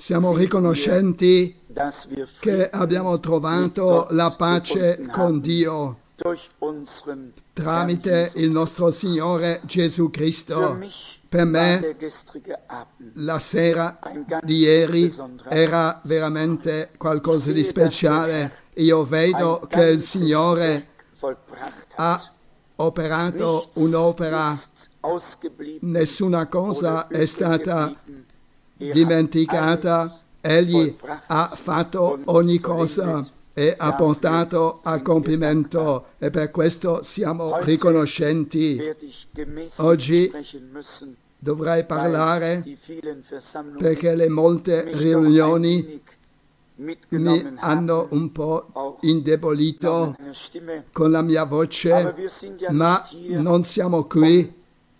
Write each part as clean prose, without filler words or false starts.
Siamo riconoscenti che abbiamo trovato la pace con Dio tramite il nostro Signore Gesù Cristo. Per me la sera di ieri era veramente qualcosa di speciale. Io vedo che il Signore ha operato un'opera, nessuna cosa è stata dimenticata. Egli ha fatto ogni cosa e ha portato a compimento, e per questo siamo riconoscenti. Oggi dovrei parlare perché le molte riunioni mi hanno un po' indebolito con la mia voce, ma non siamo qui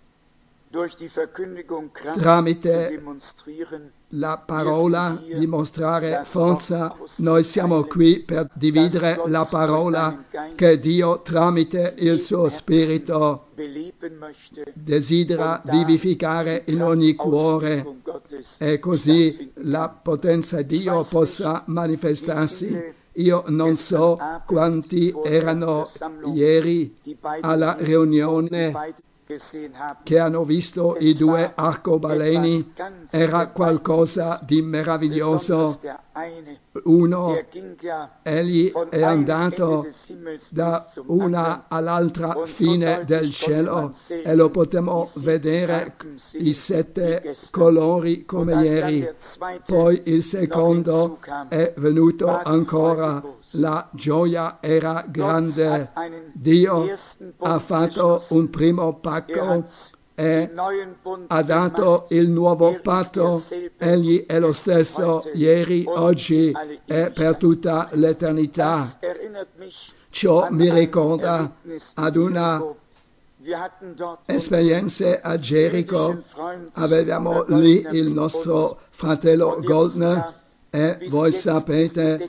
tramite la parola dimostrare forza. Noi siamo qui per dividere la parola che Dio tramite il suo Spirito desidera vivificare in ogni cuore, e così la potenza di Dio possa manifestarsi. Io non so quanti erano ieri alla riunione che hanno visto i due arcobaleni. Era qualcosa di meraviglioso. Uno, egli è andato da una all'altra fine del cielo e lo potremo vedere i 7 colori come ieri. Poi il secondo è venuto ancora. La gioia era grande. Dio ha fatto un primo pacco e ha dato il nuovo patto. Egli è lo stesso ieri, oggi e per tutta l'eternità. Ciò mi ricorda ad una esperienza a Gerico. Avevamo lì il nostro fratello Goldner, e voi sapete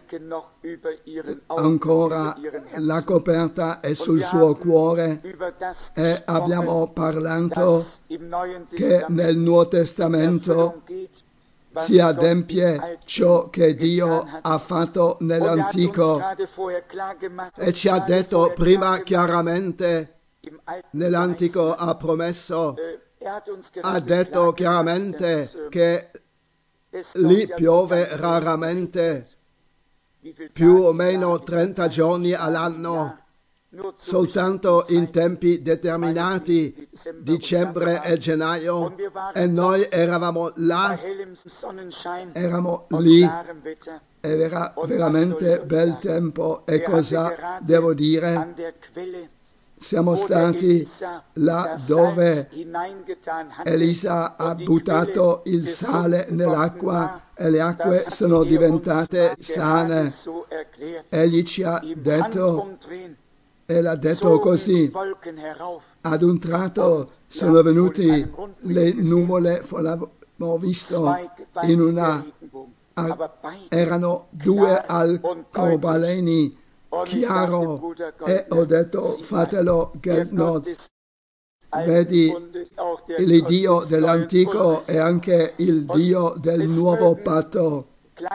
ancora la coperta è sul suo cuore, e abbiamo parlato che nel Nuovo Testamento si adempie ciò che Dio ha fatto nell'Antico, e ci ha detto prima chiaramente. Nell'Antico ha promesso, ha detto chiaramente che lì piove raramente, più o meno 30 giorni all'anno, soltanto in tempi determinati, dicembre e gennaio, e noi eravamo là, eravamo lì, ed era veramente bel tempo. E cosa devo dire? Siamo stati là dove Elisa ha buttato il sale nell'acqua e le acque sono diventate sane. Egli ci ha detto, e l'ha detto così, ad un tratto sono venuti le nuvole, l'abbiamo visto in una, erano 2 arcobaleni chiaro, e ho detto, fratello Geldnot, vedi, il Dio dell'Antico è anche il Dio del Nuovo Patto.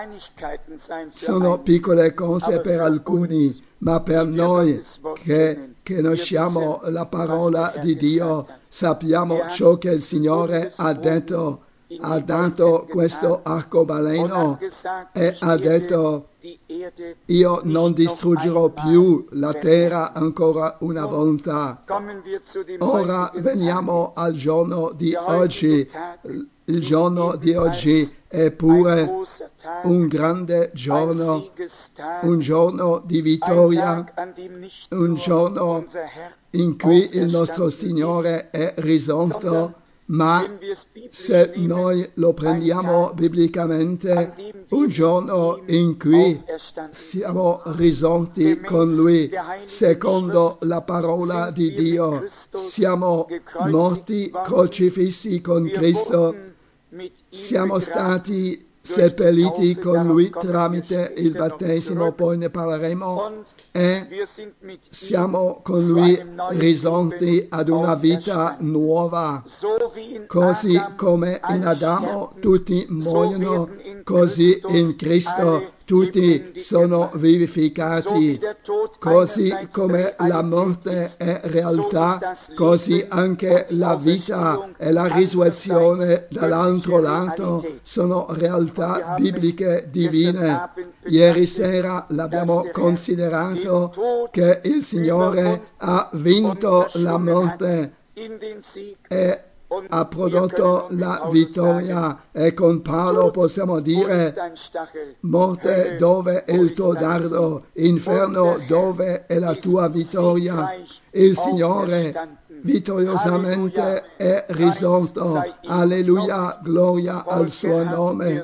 Sono piccole cose per alcuni, ma per noi che conosciamo la parola di Dio sappiamo ciò che il Signore ha detto. Ha dato questo arcobaleno e ha detto: io non distruggerò più la terra ancora una volta. Ora veniamo al giorno di oggi. Il giorno di oggi è pure un grande giorno, un giorno di vittoria, un giorno in cui il nostro Signore è risorto. Ma se noi lo prendiamo biblicamente, un giorno in cui siamo risorti con Lui, secondo la parola di Dio, siamo morti crocifissi con Cristo, siamo stati seppelliti con lui tramite il battesimo, poi ne parleremo, e siamo con lui risorti ad una vita nuova. Così come in Adamo tutti muoiono, così in Cristo tutti sono vivificati. Così come la morte è realtà, così anche la vita e la risurrezione dall'altro lato sono realtà bibliche divine. Ieri sera l'abbiamo considerato che il Signore ha vinto la morte e ha prodotto la vittoria, e con Paolo possiamo dire: morte, dove è il tuo dardo? Inferno, dove è la tua vittoria? Il Signore vittoriosamente è risorto. Alleluia, gloria al suo nome.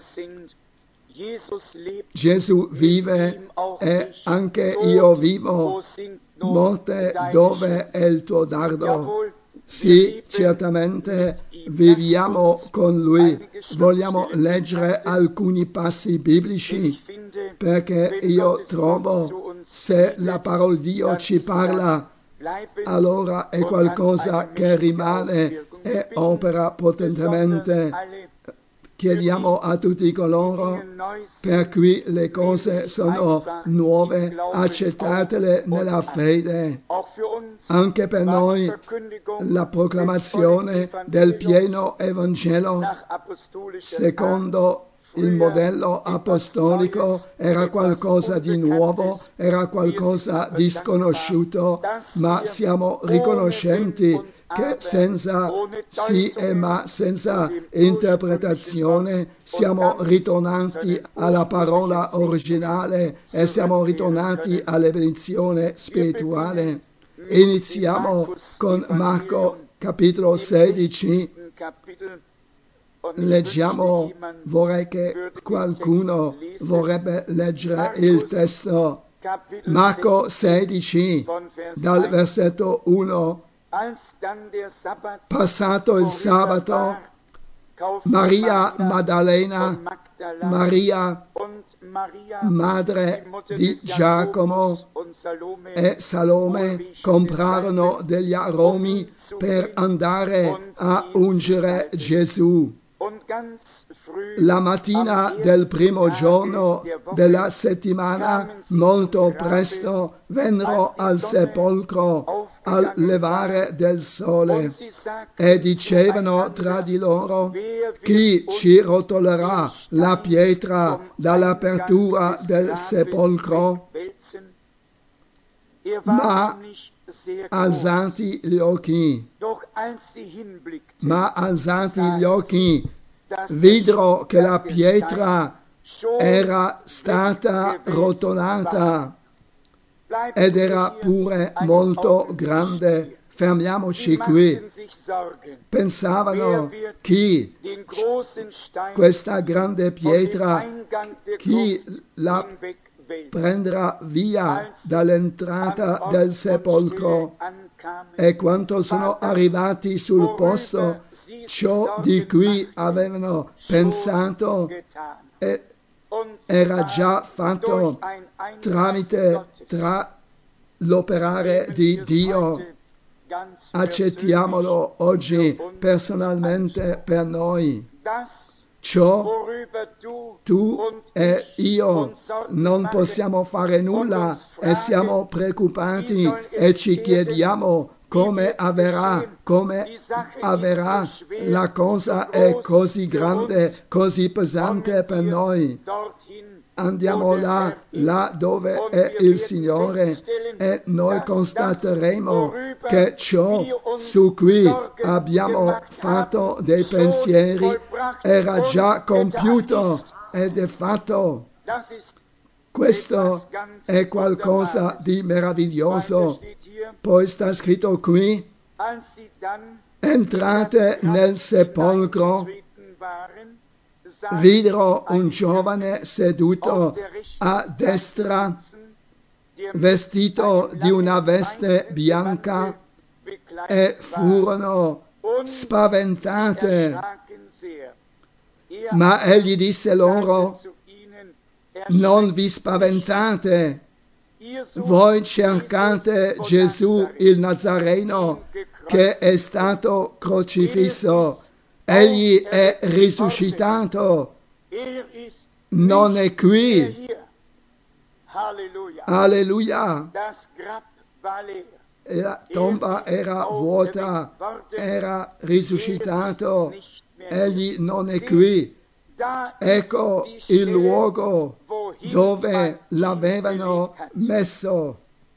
Gesù vive e anche io vivo. Morte, dove è il tuo dardo? Sì, certamente viviamo con Lui. Vogliamo leggere alcuni passi biblici, perché io trovo, se la parola di Dio ci parla, allora è qualcosa che rimane e opera potentemente. Chiediamo a tutti coloro per cui le cose sono nuove, accettatele nella fede. Anche per noi la proclamazione del pieno Evangelo secondo il modello apostolico era qualcosa di nuovo, era qualcosa di sconosciuto, ma siamo riconoscenti che senza sì e ma, senza interpretazione, siamo ritornati alla parola originale e siamo ritornati alla benedizione spirituale. Iniziamo con Marco capitolo 16. Leggiamo, vorrei che qualcuno vorrebbe leggere il testo. Marco 16, dal versetto 1. Passato il sabato, Maria Maddalena, Maria, madre di Giacomo, e Salome comprarono degli aromi per andare a ungere Gesù. La mattina del primo giorno della settimana, molto presto, vennero al sepolcro al levare del sole e dicevano tra di loro: chi ci rotolerà la pietra dall'apertura del sepolcro? Ma alzati gli occhi, videro che la pietra era stata rotolata ed era pure molto grande. Fermiamoci qui. Pensavano: chi questa grande pietra, chi la prenderà via dall'entrata del sepolcro? E quando sono arrivati sul posto, ciò di cui avevano pensato era già fatto tra l'operare di Dio. Accettiamolo oggi personalmente per noi. Ciò tu e io non possiamo fare nulla e siamo preoccupati e ci chiediamo come avverrà. La cosa è così grande, così pesante per noi. Andiamo là dove è il Signore, e noi constateremo che ciò su cui abbiamo fatto dei pensieri era già compiuto ed è fatto. Questo è qualcosa di meraviglioso. Poi sta scritto qui: entrate nel sepolcro, videro un giovane seduto a destra, vestito di una veste bianca, e furono spaventate. Ma egli disse loro: non vi spaventate, voi cercate Gesù il Nazareno che è stato crocifisso. Egli è risuscitato, non è qui. Alleluia. La tomba era vuota, era risuscitato, egli non è qui. Ecco il luogo dove l'avevano messo.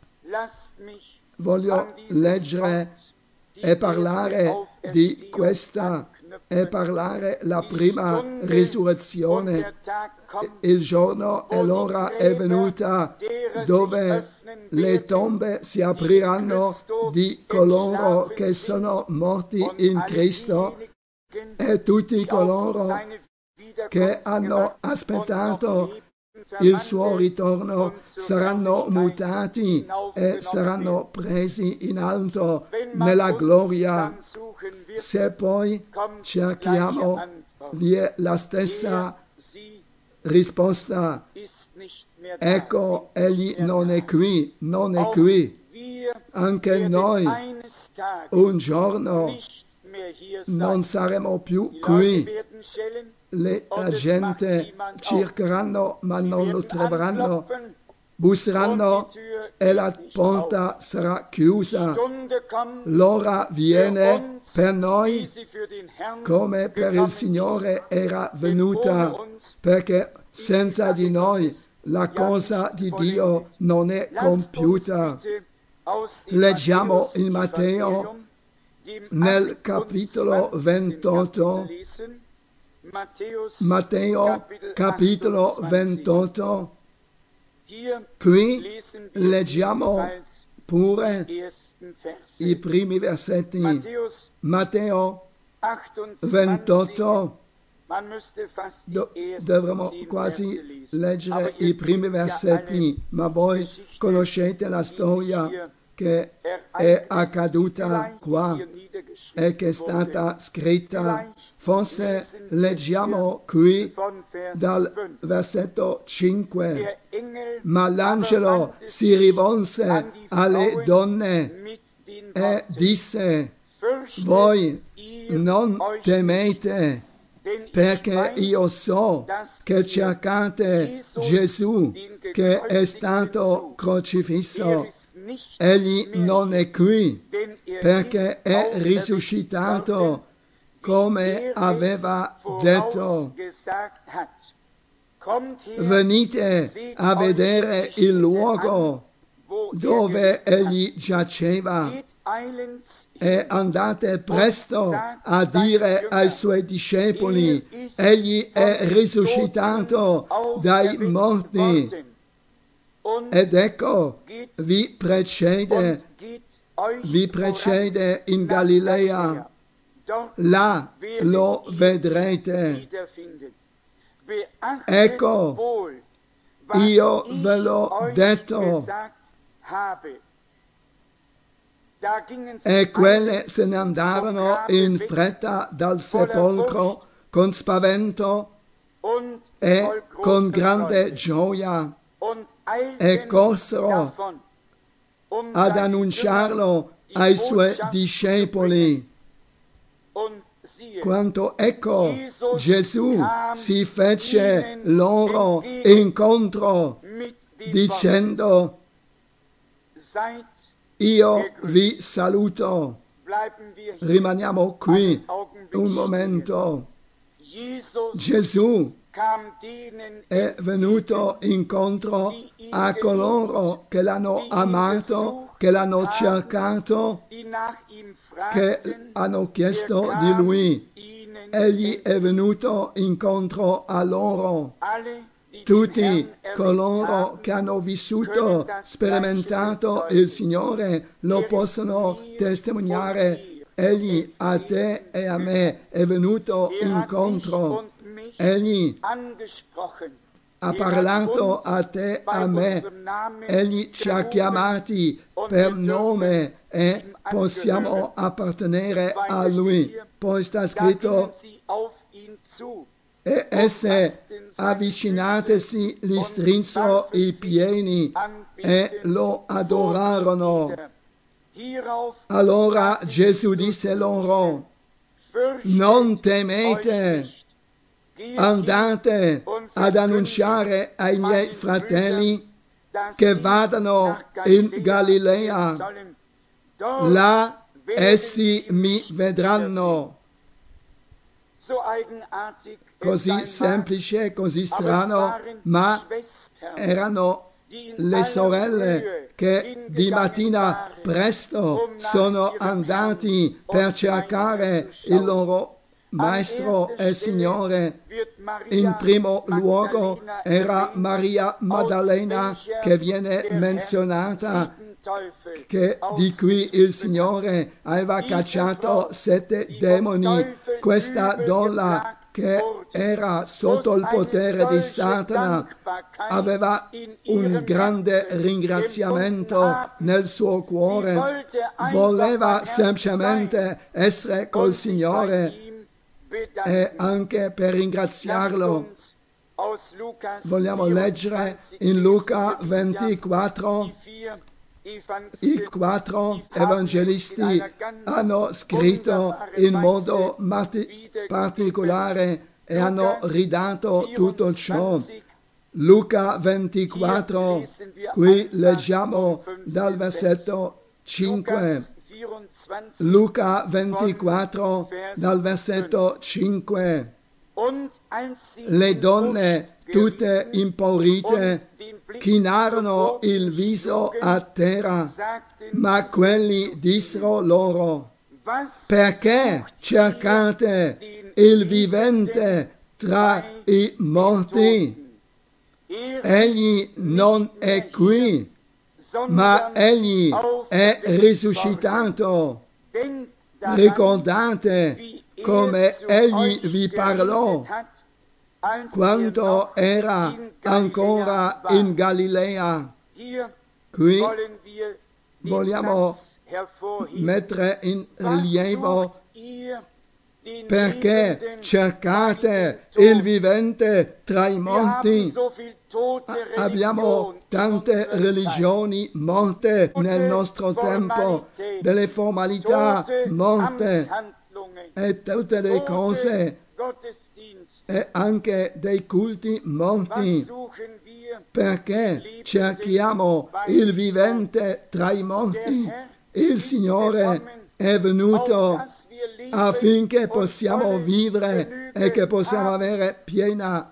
Voglio leggere e parlare di questa e parlare la prima risurrezione. Il giorno e l'ora è venuta dove le tombe si apriranno di coloro che sono morti in Cristo e tutti coloro che hanno aspettato il suo ritorno saranno mutati e saranno presi in alto nella gloria. Se poi cerchiamo, vi è la stessa risposta. Ecco, egli non è qui, non è qui. Anche noi un giorno non saremo più qui. La gente cercheranno ma non lo troveranno, busseranno e la porta sarà chiusa. L'ora viene per noi come per il Signore era venuta, perché senza di noi la cosa di Dio non è compiuta. Leggiamo in Matteo nel capitolo 28. Matteo capitolo 28, qui leggiamo pure i primi versetti. Matteo 28, dovremmo quasi leggere i primi versetti, ma voi conoscete la storia che è accaduta qua e che è stata scritta. Forse leggiamo qui dal versetto 5. Ma l'angelo si rivolse alle donne e disse: voi non temete, perché io so che cercate Gesù che è stato crocifisso. Egli non è qui, perché è risuscitato, come aveva detto. Venite a vedere il luogo dove egli giaceva e andate presto a dire ai suoi discepoli: egli è risuscitato dai morti. Ed ecco, vi precede in Galilea. Là lo vedrete. Ecco, io ve l'ho detto. E quelle se ne andarono in fretta dal sepolcro con spavento e con grande gioia, e corsero ad annunciarlo ai suoi discepoli. Quanto ecco, Gesù si fece loro incontro dicendo: io vi saluto. Rimaniamo qui un momento. Gesù è venuto incontro a coloro che l'hanno amato, che l'hanno cercato, che hanno chiesto di lui. Egli è venuto incontro a loro. Tutti coloro che hanno vissuto, sperimentato il Signore lo possono testimoniare. Egli a te e a me è venuto incontro. Egli ha parlato a te, a me. Egli ci ha chiamati per nome e possiamo appartenere a Lui. Poi sta scritto: E esse, avvicinatesi, gli strinsero i piedi e lo adorarono. Allora Gesù disse loro: non temete, andate ad annunciare ai miei fratelli che vadano in Galilea, là essi mi vedranno. Così semplice, così strano, ma erano le sorelle che di mattina presto sono andati per cercare il loro Maestro e Signore. In primo luogo era Maria Maddalena che viene menzionata, di cui il Signore aveva cacciato 7 demoni. Questa donna che era sotto il potere di Satana aveva un grande ringraziamento nel suo cuore, voleva semplicemente essere col Signore e anche per ringraziarlo. Vogliamo leggere in Luca 24. I 4 evangelisti hanno scritto in modo particolare e hanno ridato tutto ciò. Luca 24, qui leggiamo dal versetto 5. Luca 24, dal versetto 5. Le donne, tutte impaurite, chinarono il viso a terra, ma quelli dissero loro: perché cercate il vivente tra i morti? Egli non è qui, ma egli è risuscitato. Ricordate come egli vi parlò quando era ancora in Galilea. Qui vogliamo mettere in rilievo: perché cercate il vivente tra i morti? Abbiamo tante religioni morte nel nostro tempo, delle formalità morte e tutte le cose e anche dei culti morti. Perché cerchiamo il vivente tra i morti? Il Signore è venuto affinché possiamo vivere e che possiamo avere piena,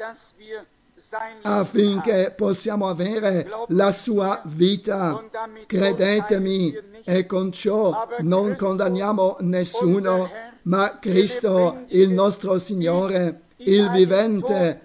affinché possiamo avere la sua vita. Credetemi, e con ciò non condanniamo nessuno, ma Cristo, il nostro Signore, il vivente,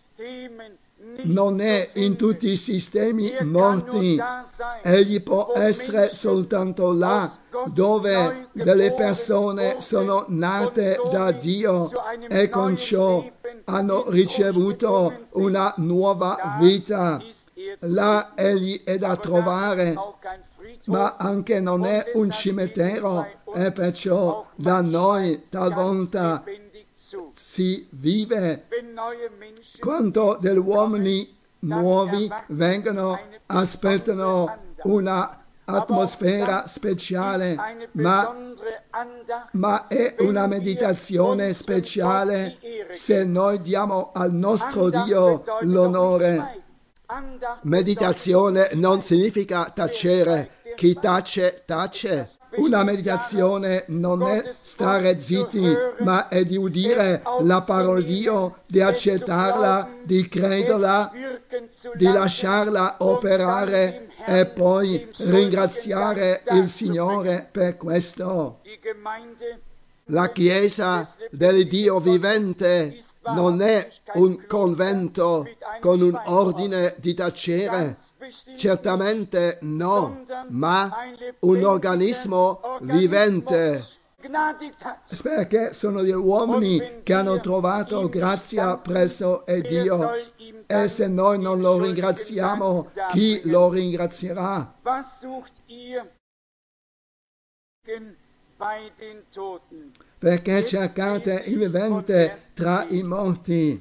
non è in tutti i sistemi morti. Egli può essere soltanto là dove delle persone sono nate da Dio e con ciò hanno ricevuto una nuova vita. Là egli è da trovare, ma anche non è un cimitero, e perciò da noi talvolta si vive quando degli uomini nuovi vengono, aspettano una atmosfera speciale, ma è una meditazione speciale se noi diamo al nostro Dio l'onore. Meditazione non significa tacere. Chi tace, tace. Una meditazione non è stare zitti, ma è di udire la parola di Dio, di accettarla, di crederla, di lasciarla operare e poi ringraziare il Signore per questo. La Chiesa del Dio vivente non è un convento con un ordine di tacere, certamente no, ma un organismo vivente. Perché sono gli uomini che hanno trovato grazia presso Dio, e se noi non lo ringraziamo, chi lo ringrazierà? perché cercate il vivente tra i morti.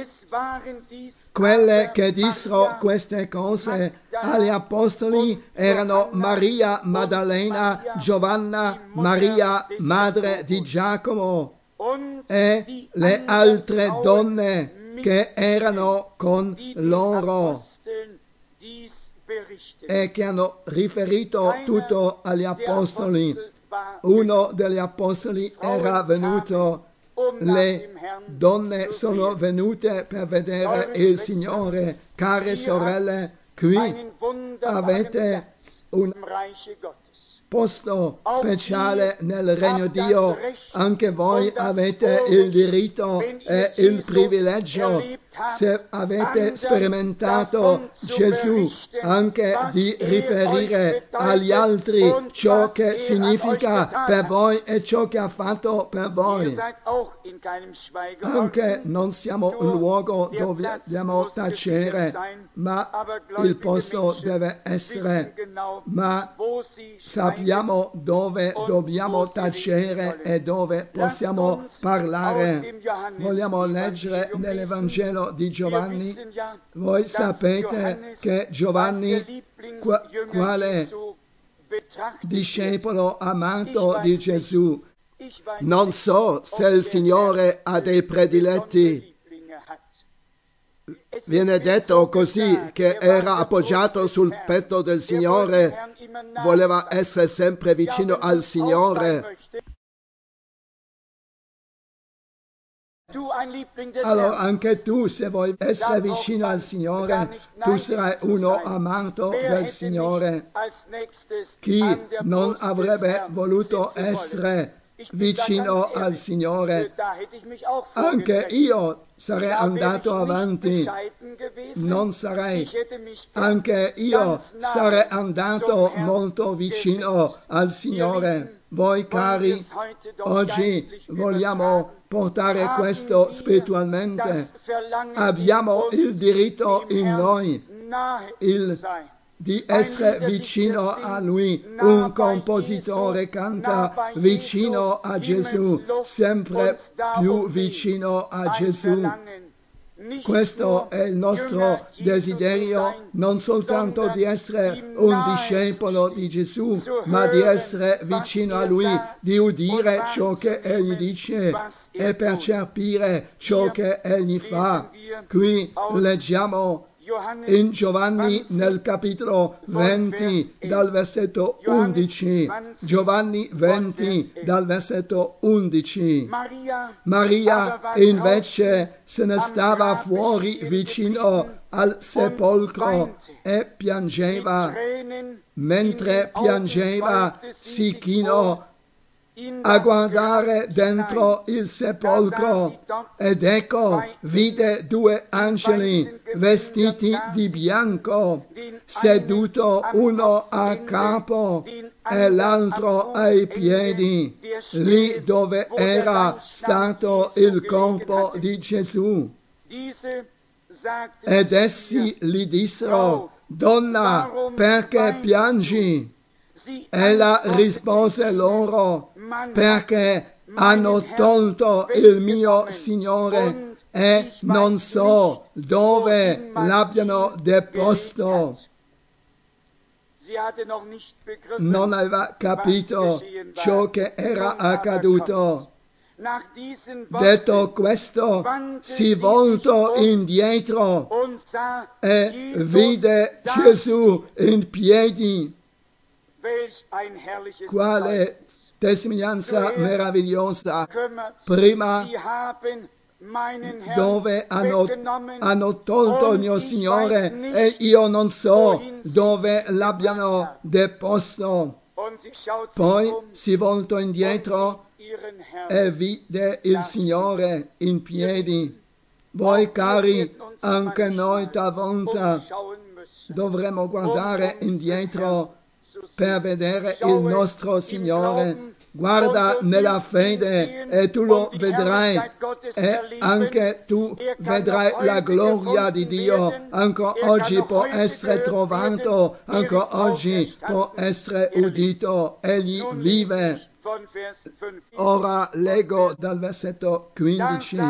Quelle che dissero queste cose agli apostoli erano Maria Maddalena, Giovanna, Maria, madre di Giacomo, e le altre donne che erano con loro e che hanno riferito tutto agli apostoli. Uno degli apostoli era venuto, le donne sono venute per vedere il Signore. Care sorelle, qui avete un posto speciale nel Regno di Dio. Anche voi avete il diritto e il privilegio, se avete sperimentato Gesù, anche di riferire agli altri ciò che significa per voi e ciò che ha fatto per voi. Anche non siamo un luogo dove dobbiamo tacere, ma il posto deve essere, ma sappiamo dove dobbiamo tacere e dove possiamo parlare. Vogliamo leggere nell'Evangelo di Giovanni. Voi sapete che Giovanni, quale discepolo amato di Gesù, non so se il Signore ha dei prediletti. Viene detto così che era appoggiato sul petto del Signore, voleva essere sempre vicino al Signore. Allora anche tu, se vuoi essere vicino al Signore, tu sarai uno amato del Signore. Chi non avrebbe voluto essere vicino al Signore? Anche io sarei andato avanti, non sarei. Anche io sarei andato molto vicino al Signore. Voi cari, oggi vogliamo portare questo spiritualmente. Abbiamo il diritto in noi di essere vicino a Lui. Un compositore canta vicino a Gesù, sempre più vicino a Gesù. Questo è il nostro desiderio, non soltanto di essere un discepolo di Gesù, ma di essere vicino a Lui, di udire ciò che Egli dice e percepire ciò che Egli fa. Qui leggiamo in Giovanni nel capitolo 20 dal versetto 11. Giovanni 20 dal versetto 11. Maria invece se ne stava fuori vicino al sepolcro e piangeva. Mentre piangeva si chinò a guardare dentro il sepolcro ed ecco vide due angeli vestiti di bianco, seduto uno a capo e l'altro ai piedi, lì dove era stato il corpo di Gesù. Ed essi gli dissero: Donna, perché piangi? Ella rispose loro: perché hanno tolto il mio Signore e non so dove l'abbiano deposto. Non aveva capito ciò che era accaduto. Detto questo, si voltò indietro e vide Gesù in piedi. Quale testimonianza meravigliosa! Prima dove hanno tolto il mio Signore e io non so dove l'abbiano deposto. Poi si voltò indietro e vide il Signore in piedi. Voi cari, anche noi talvolta dovremmo guardare indietro per vedere il nostro Signore. Guarda nella fede e tu lo vedrai, e anche tu vedrai la gloria di Dio. Anche oggi può essere trovato, anche oggi può essere udito. Egli vive Ora leggo dal versetto 15.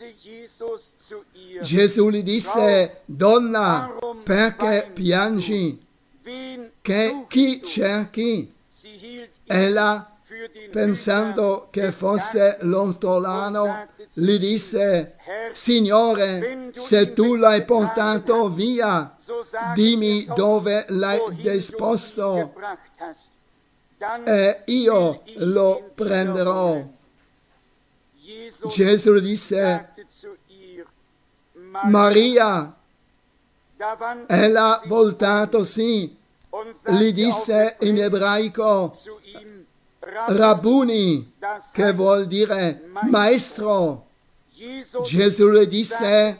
Gesù gli disse: Donna, perché piangi? Che chi cerchi? Ella, pensando che fosse l'ortolano, gli disse: Signore, se tu l'hai portato via, dimmi dove l'hai disposto e io lo prenderò. Gesù disse: Maria. Ella, voltatosi, gli disse in ebraico Rabbuni, che vuol dire maestro. Gesù le disse: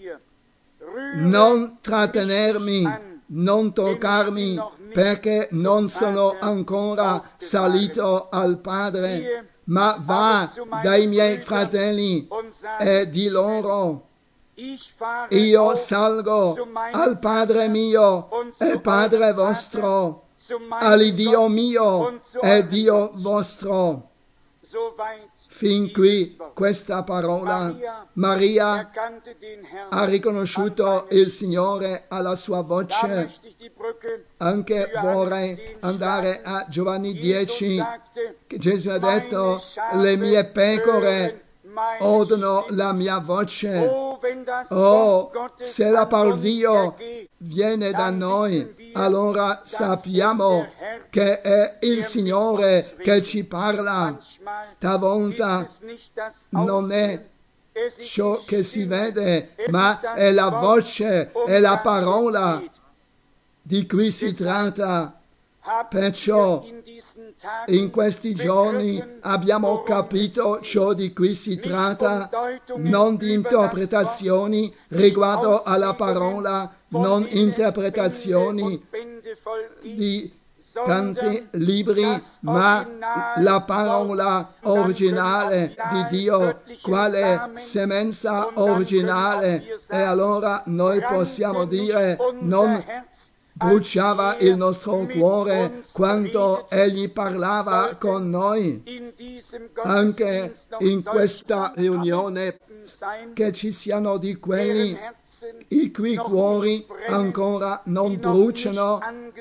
non trattenermi, non toccarmi, perché non sono ancora salito al Padre, ma va dai miei fratelli e di loro: io salgo al Padre mio e Padre vostro, all'Iddio mio e Dio vostro. Fin qui questa parola. Maria ha riconosciuto il Signore alla sua voce. Anche vorrei andare a Giovanni 10, che Gesù ha detto: le mie pecore odono la mia voce. Oh, se la parola di Dio viene da noi, allora sappiamo che è il Signore che ci parla. Talvolta non è ciò che si vede, ma è la voce, è la parola di cui si tratta. Perciò in questi giorni abbiamo capito ciò di cui si tratta, non di interpretazioni riguardo alla parola, non interpretazioni di tanti libri, ma la parola originale di Dio, quale semenza originale. E allora noi possiamo dire: non bruciava il nostro cuore quando Egli parlava con noi. Anche in questa riunione che ci siano di quelli i cui cuori ancora non bruciano,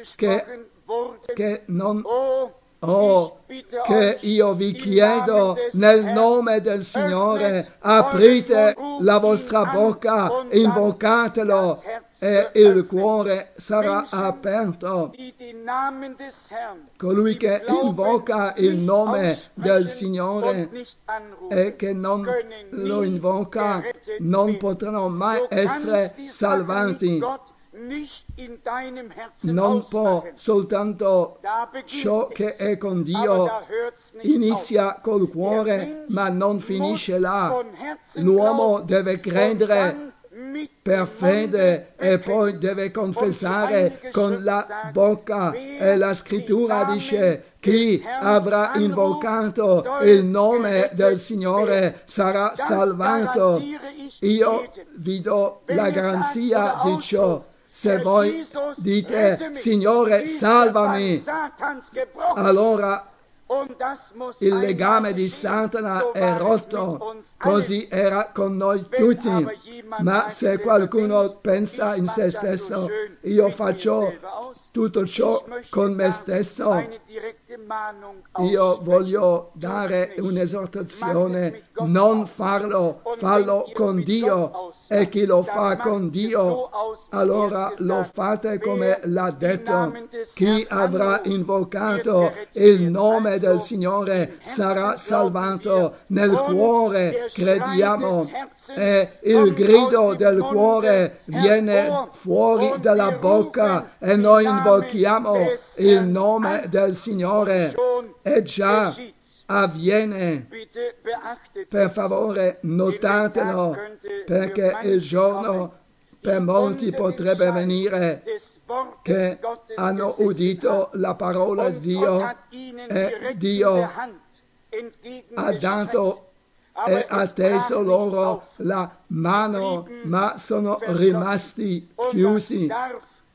che non... Oh, che io vi chiedo nel nome del Signore, aprite la vostra bocca, invocatelo e il cuore sarà aperto. Colui che invoca il nome del Signore e che non lo invoca non potranno mai essere salvati. Non può soltanto ciò che è con Dio inizia col cuore ma non finisce là. L'uomo deve credere per fede e poi deve confessare con la bocca, e la scrittura dice: chi avrà invocato il nome del Signore sarà salvato. Io vi do la garanzia di ciò. Se voi dite: Signore, salvami, allora il legame di Satana è rotto. Così era con noi tutti. Ma se qualcuno pensa in se stesso: io faccio tutto ciò con me stesso, io voglio dare un'esortazione: non farlo, fallo con Dio, e chi lo fa con Dio, allora lo fate come l'ha detto. Chi avrà invocato il nome del Signore sarà salvato. Nel cuore crediamo e il grido del cuore viene fuori dalla bocca e noi invochiamo il nome del Signore e già avviene. Per favore notatelo, perché il giorno per molti potrebbe venire che hanno udito la parola di Dio e Dio ha dato e ha teso loro la mano, ma sono rimasti chiusi.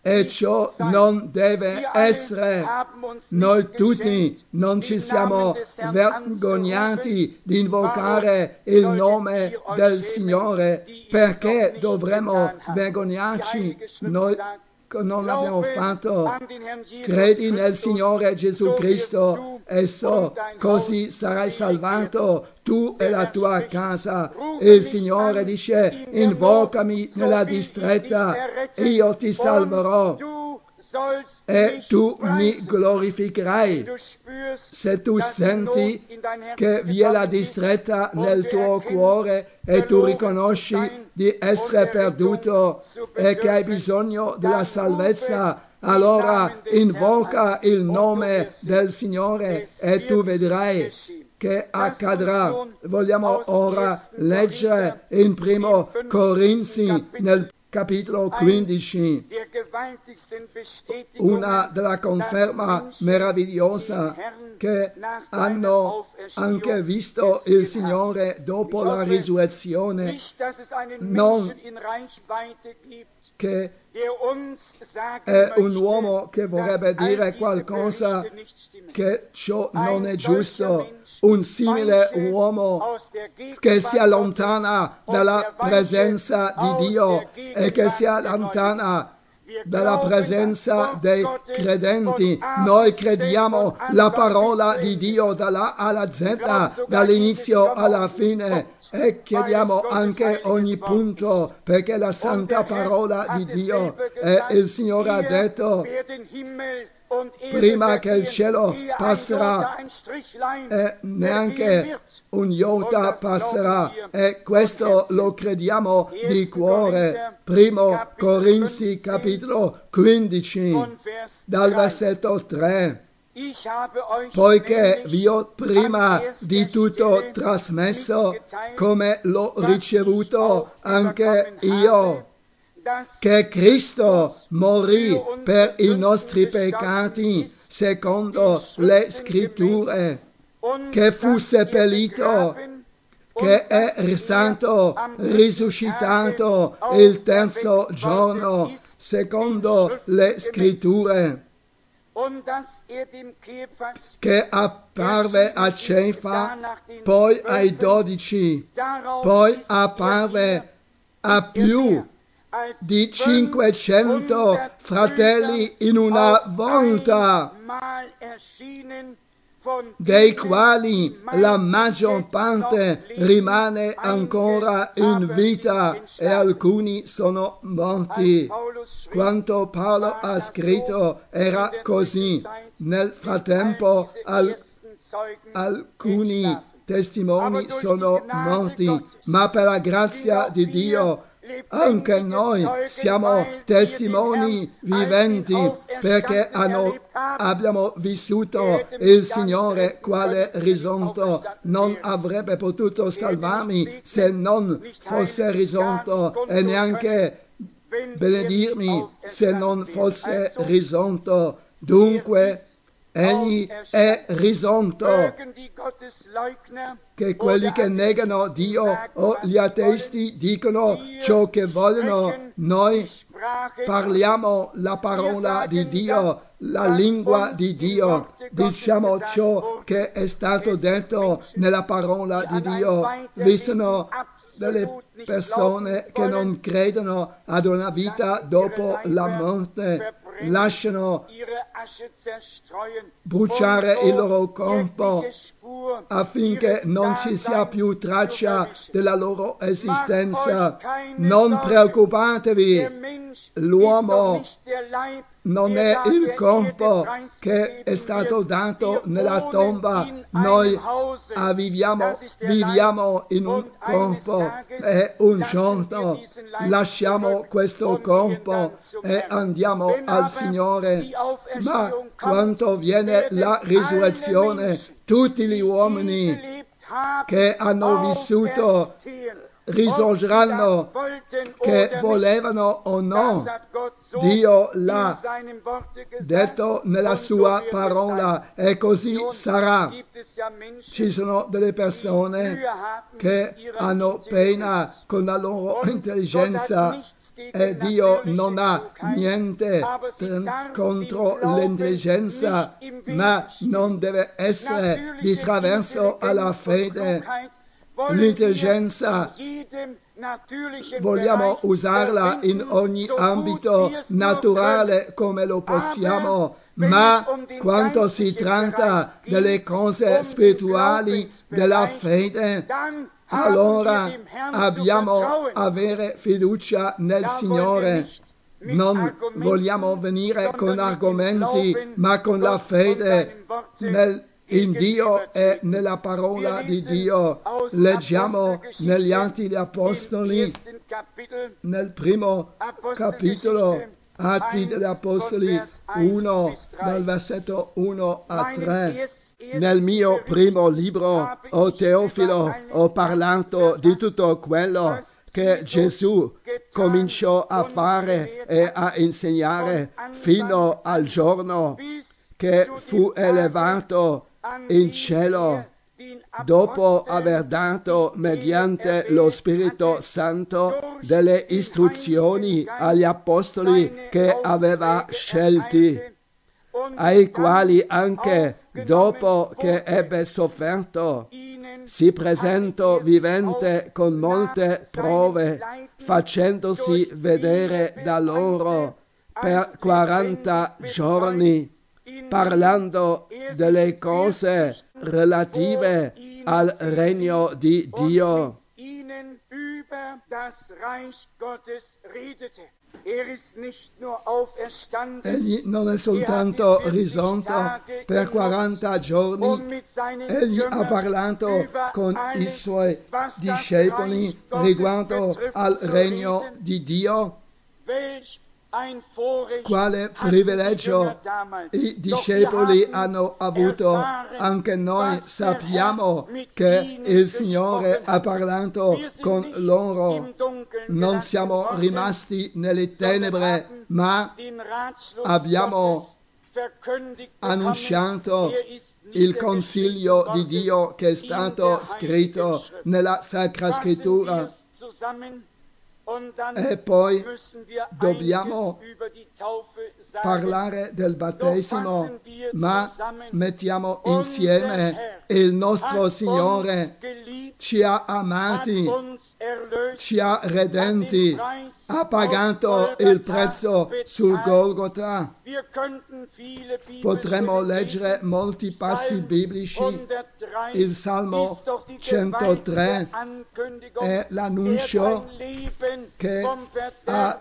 e ciò non deve essere. Noi tutti non ci siamo vergognati di invocare il nome del Signore. Perché dovremmo vergognarci? Noi non l'abbiamo fatto. Credi nel Signore Gesù Cristo e così sarai salvato tu e la tua casa. Il Signore dice: invocami nella distretta, io ti salverò e tu mi glorificherai. Se tu senti che vi è la distretta nel tuo cuore e tu riconosci di essere perduto e che hai bisogno della salvezza, allora invoca il nome del Signore e tu vedrai che accadrà. Vogliamo ora leggere in Primo Corinzi nel capitolo 15, una della conferma meravigliosa che hanno anche visto il Signore dopo la risurrezione, non che è un uomo che vorrebbe dire qualcosa che ciò non è giusto, un simile uomo che si allontana dalla presenza di Dio e che si allontana dalla presenza dei credenti. Noi crediamo la parola di Dio dalla A alla Z, dall'inizio alla fine, e chiediamo anche ogni punto, perché la santa parola di Dio, il Signore ha detto: prima che il cielo passerà e neanche un iota passerà, e questo lo crediamo di cuore. Primo Corinzi capitolo 15 dal versetto 3. Poiché vi ho prima di tutto trasmesso, come l'ho ricevuto anche io, che Cristo morì per i nostri peccati secondo le scritture, che fu seppellito, che è stato risuscitato il terzo giorno secondo le scritture, che apparve a Cefa, poi ai 12, poi apparve a più di 500 fratelli in una volta, dei quali la maggior parte rimane ancora in vita e alcuni sono morti. Quanto Paolo ha scritto era così. Nel frattempo alcuni testimoni sono morti, ma per la grazia di Dio anche noi siamo testimoni viventi, perché abbiamo vissuto il Signore quale risorto. Non avrebbe potuto salvarmi se non fosse risorto, e neanche benedirmi se non fosse risorto. Dunque Egli è risorto. Che quelli che negano Dio o gli ateisti dicono ciò che vogliono, noi parliamo la parola di Dio, la lingua di Dio, diciamo ciò che è stato detto nella parola di Dio. Vi sono delle persone che non credono ad una vita dopo la morte, lasciano bruciare il loro corpo affinché non ci sia più traccia della loro esistenza. Non preoccupatevi, l'uomo non è il corpo che è stato dato nella tomba. Noi viviamo in un corpo e un giorno lasciamo questo corpo e andiamo al Signore. Ma quando viene la risurrezione, tutti gli uomini che hanno vissuto risorgeranno, che volevano o no. Dio l'ha detto nella sua parola e così sarà. Ci sono delle persone che hanno pena con la loro intelligenza E Dio non ha niente contro l'intelligenza, ma non deve essere di traverso alla fede. L'intelligenza vogliamo usarla in ogni ambito naturale come lo possiamo, ma quando si tratta delle cose spirituali della fede, allora abbiamo avere fiducia nel Signore. Non vogliamo venire con argomenti, ma con la fede in Dio e nella parola di Dio. Leggiamo negli Atti degli Apostoli, nel primo capitolo, Atti degli Apostoli 1, dal versetto 1 a 3. Nel mio primo libro, o Teofilo, ho parlato di tutto quello che Gesù cominciò a fare e a insegnare fino al giorno che fu elevato in cielo, dopo aver dato mediante lo Spirito Santo delle istruzioni agli apostoli che aveva scelti, ai quali anche dopo che ebbe sofferto si presentò vivente con molte prove, facendosi vedere da loro per 40 giorni, parlando delle cose relative al regno di Dio. Egli non è soltanto risorto per 40 giorni, egli ha parlato con i suoi discepoli riguardo al regno di Dio. Quale privilegio i discepoli hanno avuto. Anche noi sappiamo che il Signore ha parlato con loro. Non siamo rimasti nelle tenebre, ma abbiamo annunciato il consiglio di Dio che è stato scritto nella Sacra Scrittura. E poi dobbiamo parlare del battesimo, ma mettiamo insieme il nostro Signore ci ha amati, ci ha redenti, ha pagato il prezzo sul Golgota. Potremmo leggere molti passi biblici. Il Salmo 103 è l'annuncio che ha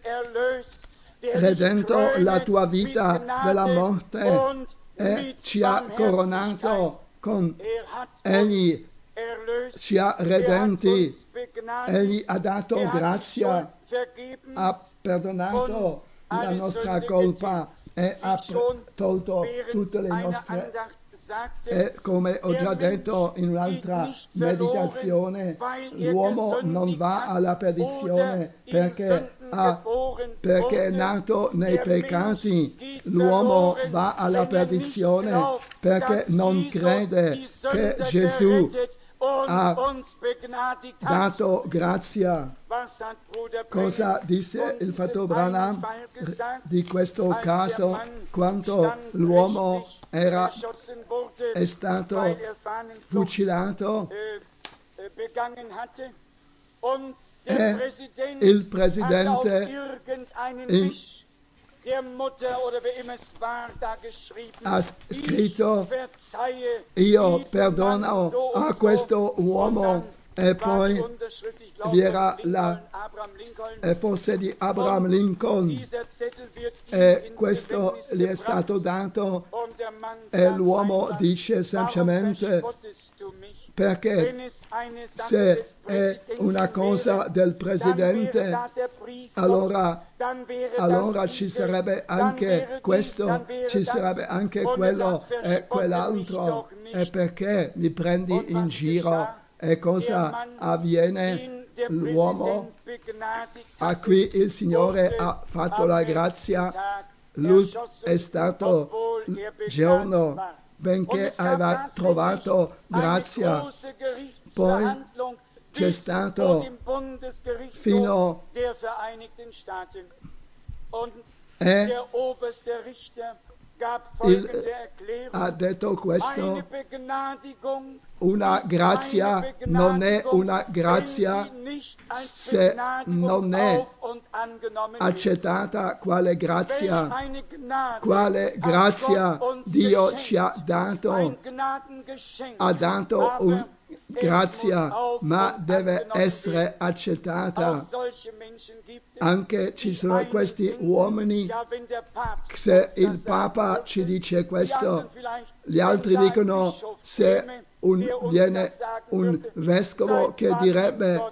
redento la tua vita dalla morte e ci ha coronato con egli, ci ha redenti, egli ha dato grazia, ha perdonato la nostra colpa e ha tolto tutte le nostre. E come ho già detto in un'altra meditazione, l'uomo non va alla perdizione perché è nato nei peccati. L'uomo va alla perdizione perché non crede che Gesù ha dato grazia. Cosa disse il fratello Branham di questo caso quando l'uomo è stato fucilato e il presidente ha scritto: io perdono a questo uomo, e poi vi era forse di Abraham Lincoln, e questo gli è stato dato e l'uomo dice semplicemente: perché se è una cosa del presidente, allora ci sarebbe anche questo, ci sarebbe anche quello e quell'altro, e perché mi prendi in giro? E cosa avviene? L'uomo a cui il Signore ha fatto la grazia, lui è stato benché aveva trovato grazia, poi c'è stato fino ha detto questo: una grazia non è una grazia se non è accettata. Quale grazia Dio ci ha dato una grazia, ma deve essere accettata. Anche ci sono questi uomini, se il Papa ci dice questo, gli altri dicono: se viene un vescovo che direbbe,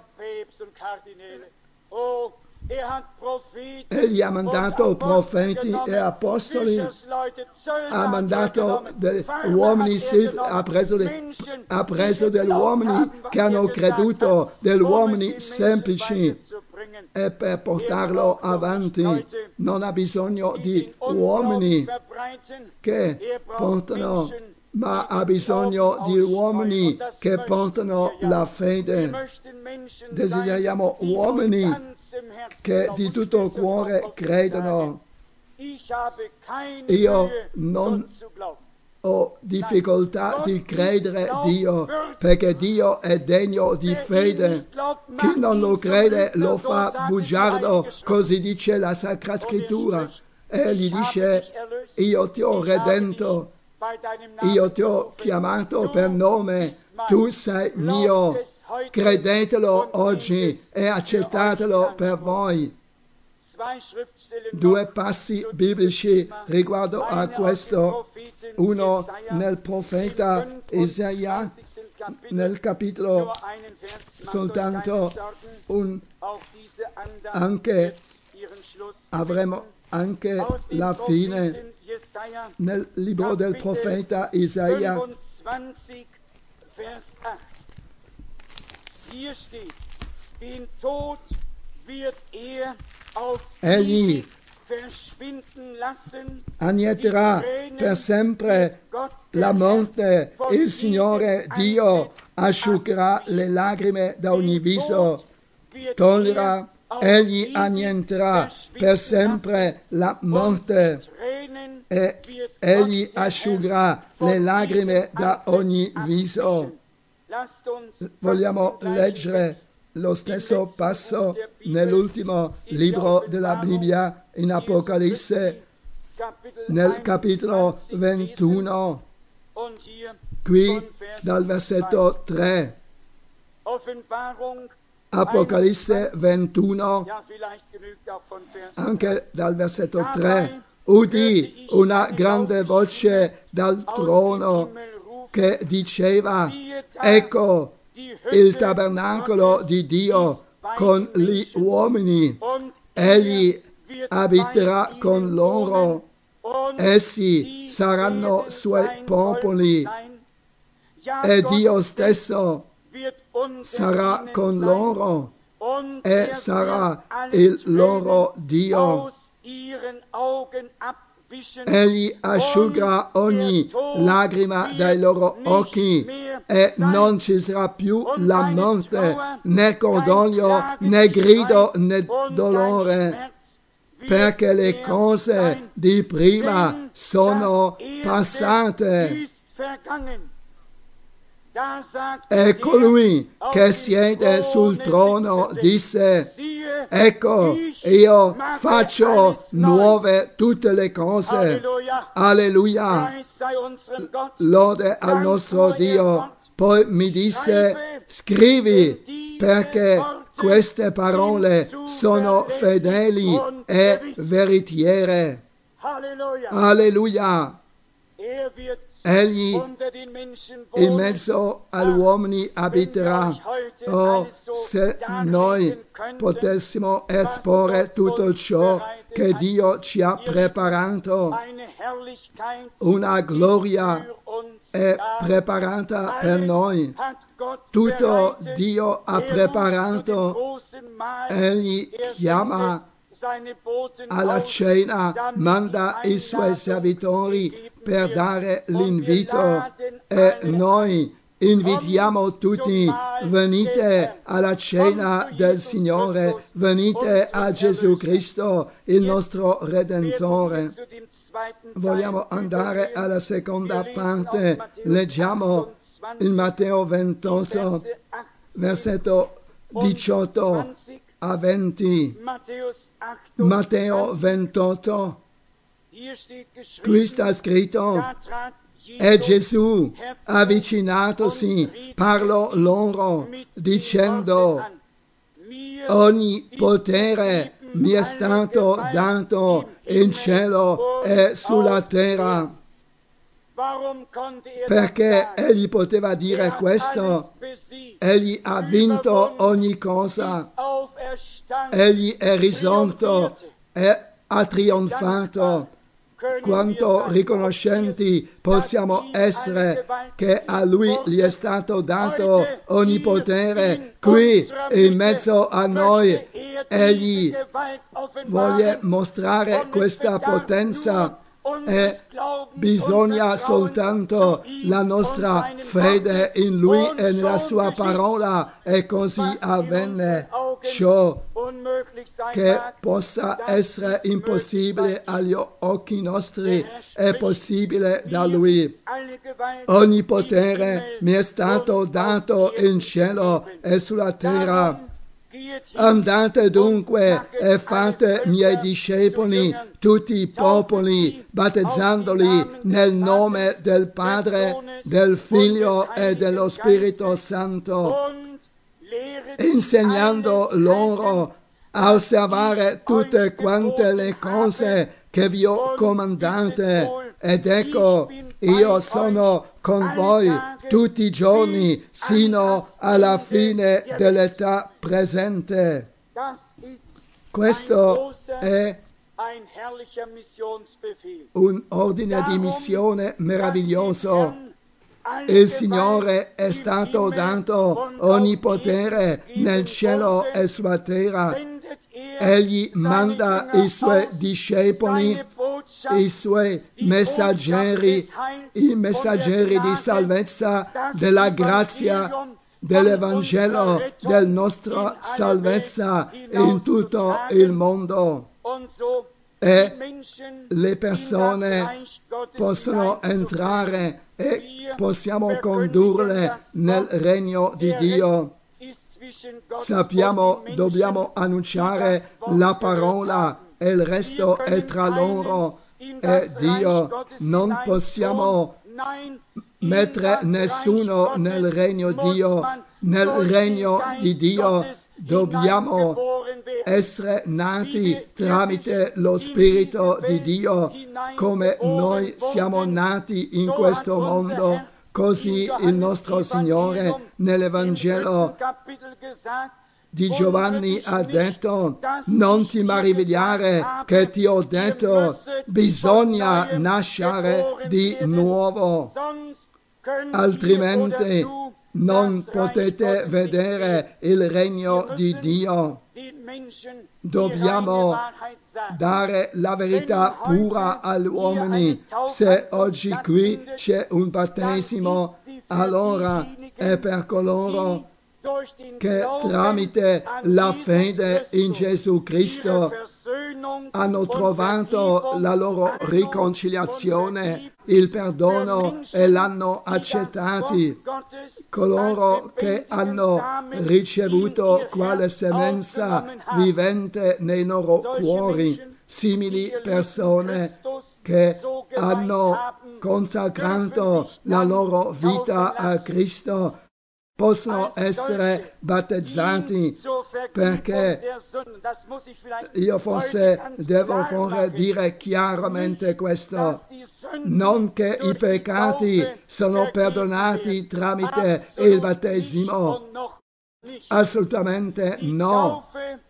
egli ha mandato profeti e apostoli, ha mandato degli uomini, ha preso degli uomini che hanno creduto, degli uomini semplici, e per portarlo avanti non ha bisogno di uomini che portano, ma ha bisogno di uomini che portano la fede. Desideriamo uomini che di tutto il cuore credono. Io non ho difficoltà di credere Dio, perché Dio è degno di fede. Chi non lo crede lo fa bugiardo, così dice la Sacra Scrittura. E gli dice: io ti ho redento, io ti ho chiamato per nome, tu sei mio. Credetelo oggi e accettatelo per voi. Due passi biblici riguardo a questo: uno nel profeta Isaia, nel capitolo soltanto avremo anche la fine nel libro del profeta Isaia. Egli annienterà per sempre la morte, il Signore Dio asciugherà le lacrime da ogni viso, toglierà, egli annienterà per sempre la morte e egli asciugherà le lacrime da ogni viso. Vogliamo leggere lo stesso passo nell'ultimo libro della Bibbia, in Apocalisse, nel capitolo 21, qui dal versetto 3. Apocalisse 21, anche dal versetto 3. Udì una grande voce dal trono che diceva: ecco il tabernacolo di Dio con gli uomini, egli abiterà con loro, essi saranno suoi popoli e Dio stesso sarà con loro e sarà il loro Dio. Egli asciugherà ogni lacrima dai loro occhi e non ci sarà più la morte, né cordoglio, né grido, né dolore, perché le cose di prima sono passate. E colui che siede sul trono disse: ecco, io faccio nuove tutte le cose. Alleluia. Lode al nostro Dio. Poi mi disse: scrivi, perché queste parole sono fedeli e veritiere. Alleluia. Egli in mezzo agli uomini abiterà. Oh, se noi potessimo esporre tutto ciò che Dio ci ha preparato, una gloria è preparata per noi. Tutto Dio ha preparato. Egli chiama alla cena, manda i suoi servitori per dare l'invito, e noi invitiamo tutti venite alla cena del Signore, venite a Gesù Cristo, il nostro Redentore. Vogliamo andare alla seconda parte, leggiamo in Matteo 28, versetto 18 a 20. Matteo 28, qui sta scritto: e Gesù, avvicinatosi, parlò loro, dicendo: ogni potere mi è stato dato in cielo e sulla terra. Perché egli poteva dire questo? Egli ha vinto ogni cosa. Egli è risorto e ha trionfato. Quanto riconoscenti possiamo essere che a Lui gli è stato dato ogni potere qui in mezzo a noi. Egli vuole mostrare questa potenza e bisogna soltanto la nostra fede in Lui e nella Sua parola, e così avvenne. Ciò che possa essere impossibile agli occhi nostri è possibile da Lui. Ogni potere mi è stato dato in cielo e sulla terra. Andate dunque e fate miei discepoli tutti i popoli, battezzandoli nel nome del Padre, del Figlio e dello Spirito Santo, insegnando loro a osservare tutte quante le cose che vi ho comandate. Ed ecco, io sono con voi tutti i giorni sino alla fine dell'età presente. Questo è un ordine di missione meraviglioso. Il Signore è stato dato ogni potere nel cielo e sulla terra. Egli manda i Suoi discepoli, i Suoi messaggeri, i messaggeri di salvezza, della grazia, dell'Evangelo, della nostra salvezza in tutto il mondo. E le persone possono entrare e possiamo condurle nel regno di Dio. Sappiamo, dobbiamo annunciare la parola e il resto è tra loro e Dio. Non possiamo mettere nessuno nel regno di Dio. Nel regno di Dio dobbiamo essere nati tramite lo Spirito di Dio, come noi siamo nati in questo mondo. Così il nostro Signore nell'Evangelo di Giovanni ha detto: non ti meravigliare che ti ho detto, bisogna nascere di nuovo, altrimenti non potete vedere il regno di Dio. Dobbiamo dare la verità pura agli uomini. Se oggi qui c'è un battesimo, allora è per coloro che tramite la fede in Gesù Cristo hanno trovato la loro riconciliazione, il perdono e l'hanno accettati. Coloro che hanno ricevuto quale semenza vivente nei loro cuori, simili persone che hanno consacrato la loro vita a Cristo, possono essere battezzati, perché io forse devo dire chiaramente questo: non che i peccati sono perdonati tramite il battesimo, assolutamente no.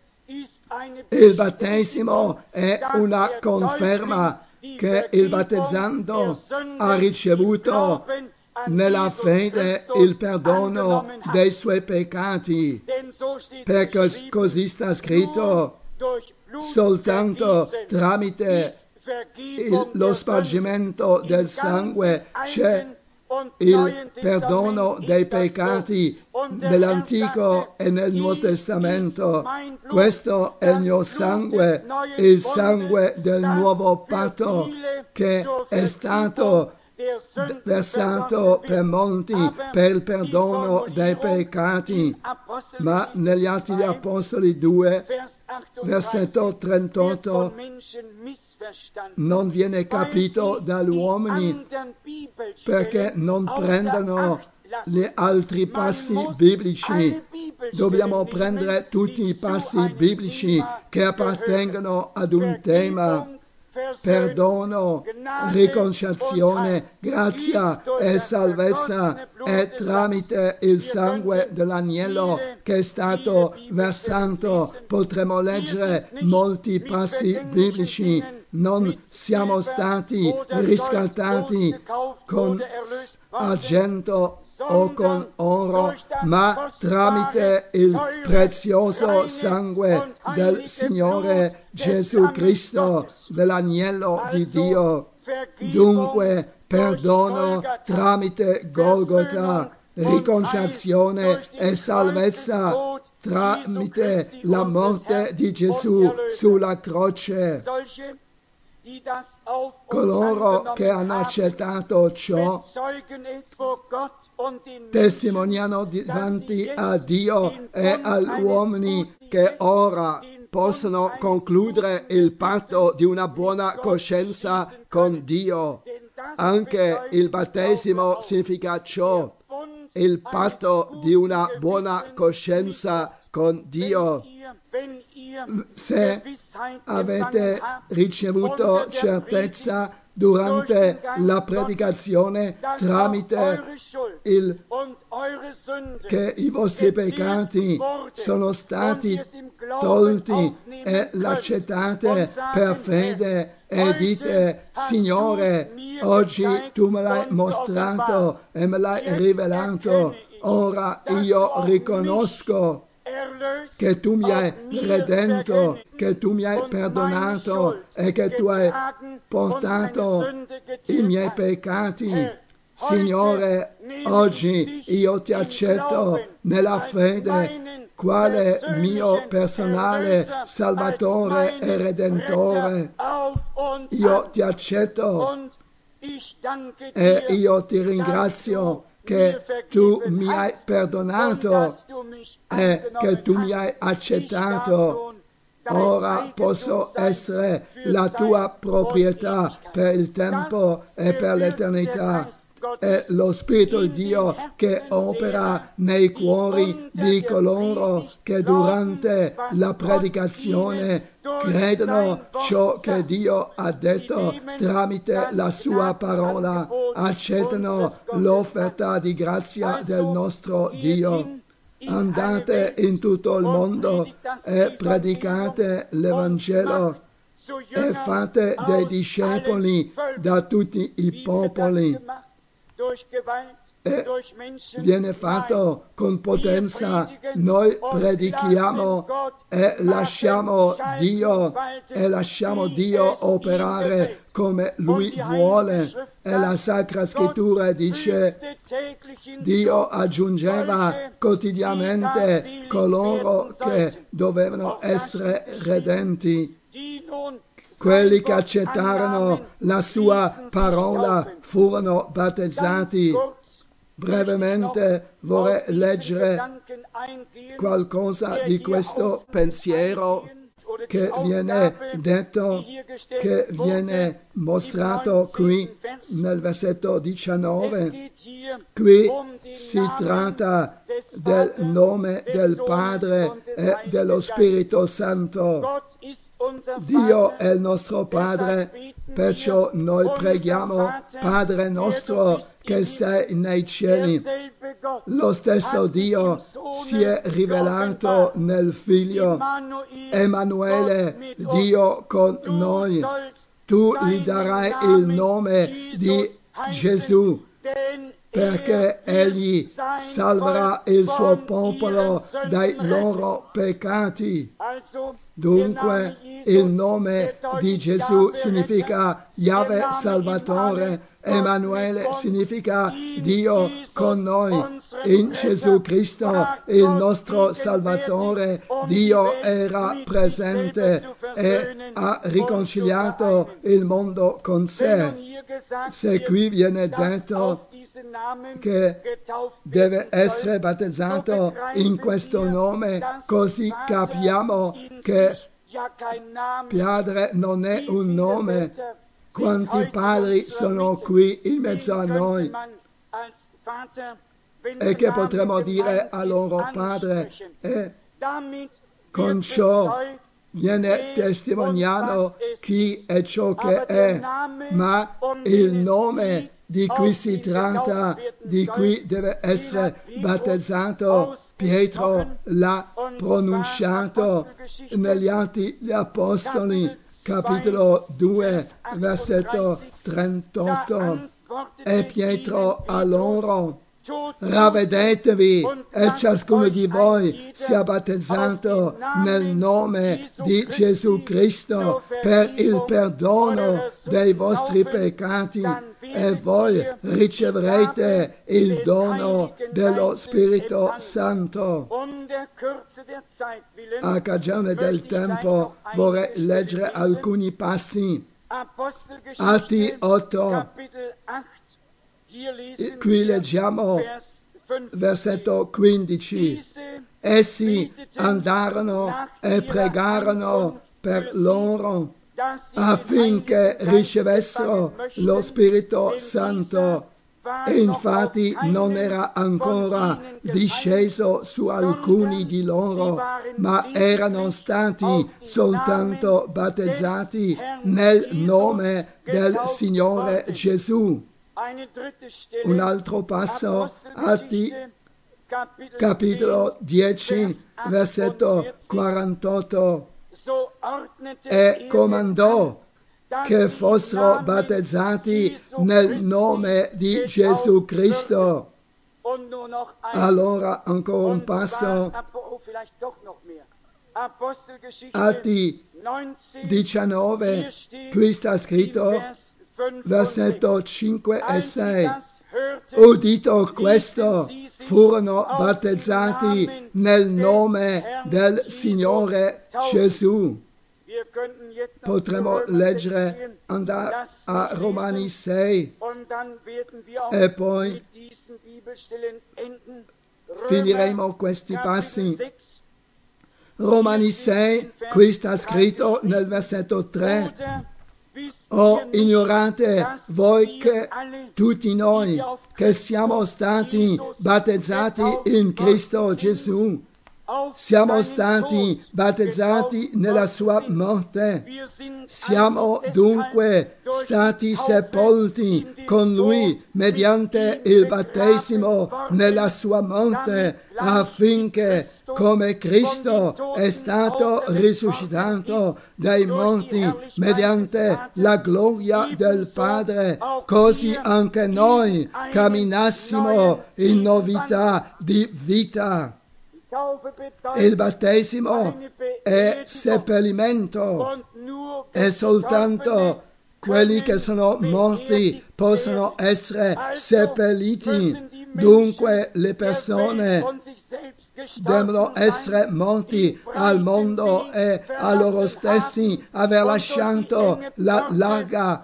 Il battesimo è una conferma che il battezzando ha ricevuto nella fede il perdono dei suoi peccati, perché così sta scritto: soltanto tramite lo spargimento del sangue c'è il perdono dei peccati nell'Antico e nel Nuovo Testamento. Questo è il mio sangue, il sangue del nuovo patto che è stato versato per molti per il perdono dei peccati. Ma negli Atti degli Apostoli 2, versetto 38, non viene capito dagli uomini perché non prendono gli altri passi biblici. Dobbiamo prendere tutti i passi biblici che appartengono ad un tema: perdono, riconciliazione, grazia e salvezza, e tramite il sangue dell'agnello che è stato versato potremo leggere molti passi biblici. Non siamo stati riscattati con argento o con oro, ma tramite il prezioso sangue del Signore Gesù Cristo, dell'agnello di Dio. Dunque, perdono tramite Golgota, riconciliazione e salvezza tramite la morte di Gesù sulla croce. Coloro che hanno accettato ciò testimoniano davanti a Dio e agli uomini che ora possono concludere il patto di una buona coscienza con Dio. Anche il battesimo significa ciò, il patto di una buona coscienza con Dio. Se avete ricevuto certezza durante la predicazione tramite che i vostri peccati sono stati tolti e l'accettate per fede e dite: Signore, oggi tu me l'hai mostrato e me l'hai rivelato, ora io riconosco che tu mi hai redento, che tu mi hai perdonato e che tu hai portato i miei peccati. Signore, oggi io ti accetto nella fede quale mio personale Salvatore e Redentore. Io ti accetto e io ti ringrazio che tu mi hai perdonato e che tu mi hai accettato. Ora posso essere la tua proprietà per il tempo e per l'eternità. È lo Spirito di Dio che opera nei cuori di coloro che durante la predicazione credono ciò che Dio ha detto tramite la sua parola, accettano l'offerta di grazia del nostro Dio. Andate in tutto il mondo e predicate l'Evangelo e fate dei discepoli da tutti i popoli. E viene fatto con potenza. Noi predichiamo e lasciamo Dio operare come Lui vuole. E la Sacra Scrittura dice: Dio aggiungeva quotidianamente coloro che dovevano essere redenti. Quelli che accettarono la sua parola furono battezzati. Brevemente vorrei leggere qualcosa di questo pensiero che viene detto, che viene mostrato qui nel versetto 19. Qui si tratta del nome del Padre e dello Spirito Santo. Dio è il nostro Padre, perciò noi preghiamo: Padre nostro che sei nei cieli. Lo stesso Dio si è rivelato nel Figlio. Emanuele, Dio con noi. Tu gli darai il nome di Gesù, perché egli salverà il suo popolo dai loro peccati. Dunque, il nome di Gesù significa Yahweh Salvatore, Emanuele significa Dio con noi. In Gesù Cristo, il nostro Salvatore, Dio era presente e ha riconciliato il mondo con sé. Se qui viene detto che deve essere battezzato in questo nome, così capiamo che Padre non è un nome. Quanti padri sono qui in mezzo a noi e che potremmo dire a loro Padre, e con ciò viene testimoniato chi è ciò che è, ma il nome di cui si tratta, di cui deve essere battezzato, Pietro l'ha pronunciato negli Atti degli Apostoli, capitolo 2, versetto 38. E Pietro a loro: ravvedetevi e ciascuno di voi sia battezzato nel nome di Gesù Cristo per il perdono dei vostri peccati e voi riceverete il dono dello Spirito Santo. A cagione del tempo vorrei leggere alcuni passi. Atti 8. Qui leggiamo versetto 15. Essi andarono e pregarono per loro affinché ricevessero lo Spirito Santo. E infatti non era ancora disceso su alcuni di loro, ma erano stati soltanto battezzati nel nome del Signore Gesù. Un altro passo, Atti capitolo 10, versetto 48. E comandò che fossero battezzati nel nome di Gesù Cristo. Allora ancora un passo, Atti 19, qui sta scritto, versetto 5 e 6. Udito questo, furono battezzati nel nome del Signore Gesù. Potremmo leggere, andare a Romani 6 e poi finiremo questi passi. Romani 6, qui sta scritto nel versetto 3. O ignorate voi che tutti noi che siamo stati battezzati in Cristo Gesù, siamo stati battezzati nella sua morte. Siamo dunque stati sepolti con Lui mediante il battesimo nella sua morte, affinché, come Cristo è stato risuscitato dai morti mediante la gloria del Padre, così anche noi camminassimo in novità di vita. Il battesimo è seppellimento e soltanto quelli che sono morti possono essere seppelliti. Dunque le persone devono essere morti al mondo e a loro stessi, aver lasciato la larga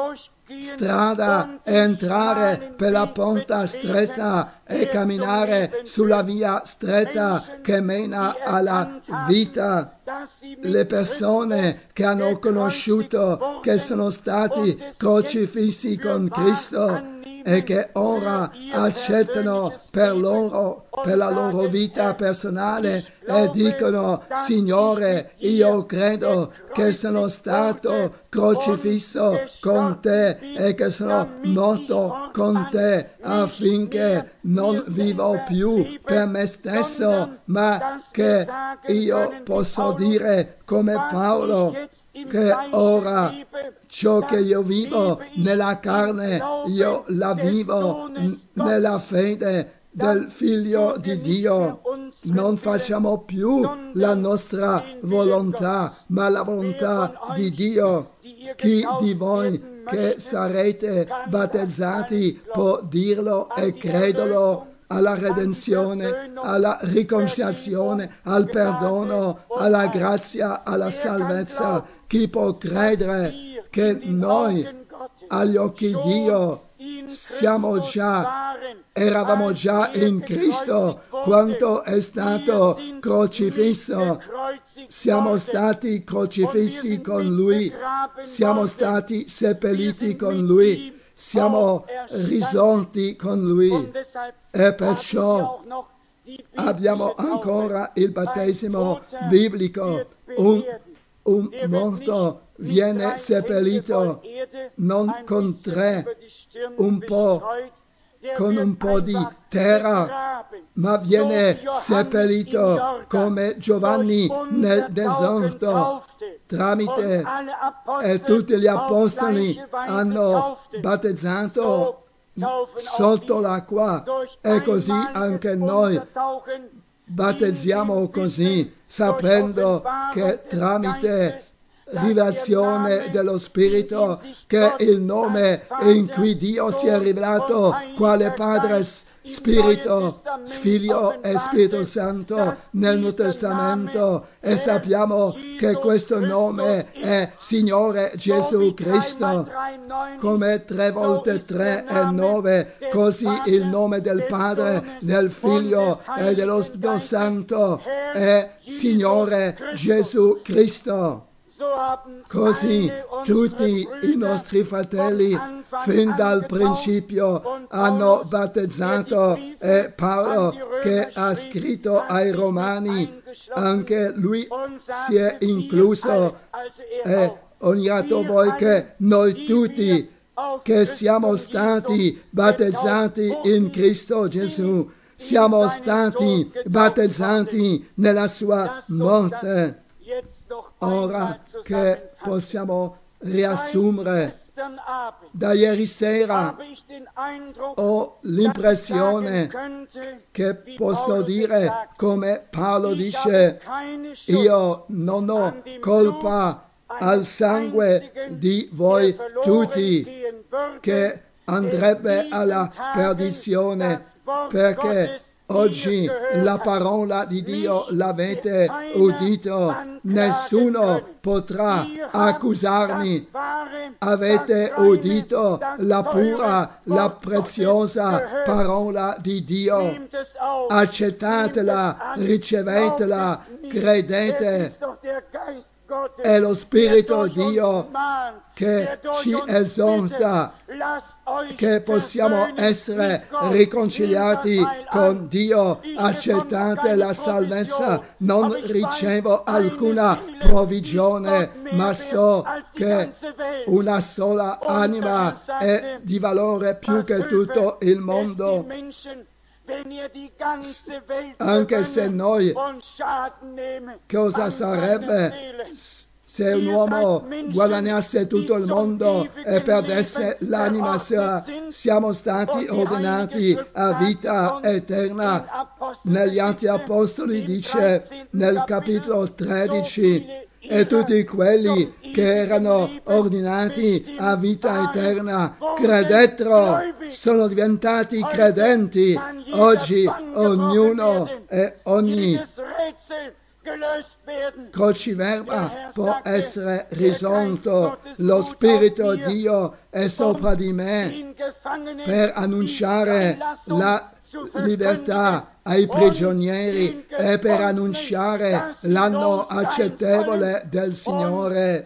strada, entrare per la porta stretta e camminare sulla via stretta che mena alla vita. Le persone che hanno conosciuto che sono stati crocifissi con Cristo e che ora accettano per la loro vita personale e dicono: Signore, io credo che sono stato crocifisso con te e che sono morto con te, affinché non vivo più per me stesso, ma che io posso dire come Paolo, che ora ciò che io vivo nella carne, io la vivo nella fede del Figlio di Dio. non facciamo più la nostra volontà, ma la volontà di Dio. Chi di voi che sarete battezzati può dirlo e crederlo alla redenzione, alla riconciliazione, al perdono, alla grazia, alla salvezza. Chi può credere che noi agli occhi di Dio eravamo già in Cristo quando è stato crocifisso, siamo stati crocifissi con Lui, siamo stati seppelliti con Lui, siamo risorti con Lui e perciò abbiamo ancora il battesimo biblico. Un morto viene seppellito non con con un po' di terra, ma viene seppellito come Giovanni nel deserto tramite e tutti gli apostoli hanno battezzato sotto l'acqua e così anche noi battezziamo così, sapendo che tramite rivelazione dello Spirito, che il nome in cui Dio si è rivelato quale Padre, Spirito, Figlio e Spirito Santo nel Nuovo Testamento, e sappiamo che questo nome è Signore Gesù Cristo. Come 3 volte 3 è 9, così il nome del Padre, del Figlio e dello Spirito Santo è Signore Gesù Cristo. Così tutti i nostri fratelli fin dal principio hanno battezzato, e Paolo che ha scritto ai Romani, anche lui si è incluso, e ognato voi che noi tutti che siamo stati battezzati in Cristo Gesù, siamo stati battezzati nella sua morte. Ora che possiamo riassumere, da ieri sera ho l'impressione che posso dire, come Paolo dice, io non ho colpa al sangue di voi tutti che andrebbe alla perdizione, perché oggi la parola di Dio l'avete udito, nessuno potrà accusarmi. Avete udito la pura, la preziosa parola di Dio. Accettatela, ricevetela, credete. È lo Spirito di Dio che ci esorta, che possiamo essere riconciliati con Dio. Accettate la salvezza, non ricevo alcuna provvigione, ma so che una sola anima è di valore più che tutto il mondo. Anche se noi, cosa sarebbe se un uomo guadagnasse tutto il mondo e perdesse l'anima sua? Siamo stati ordinati a vita eterna. Negli Atti Apostoli dice nel capitolo 13, e tutti quelli che erano ordinati a vita eterna credettero, sono diventati credenti. Oggi ognuno e ogni crociverba può essere risolto. Lo Spirito di Dio è sopra di me per annunciare la libertà ai prigionieri e per annunciare l'anno accettevole del Signore.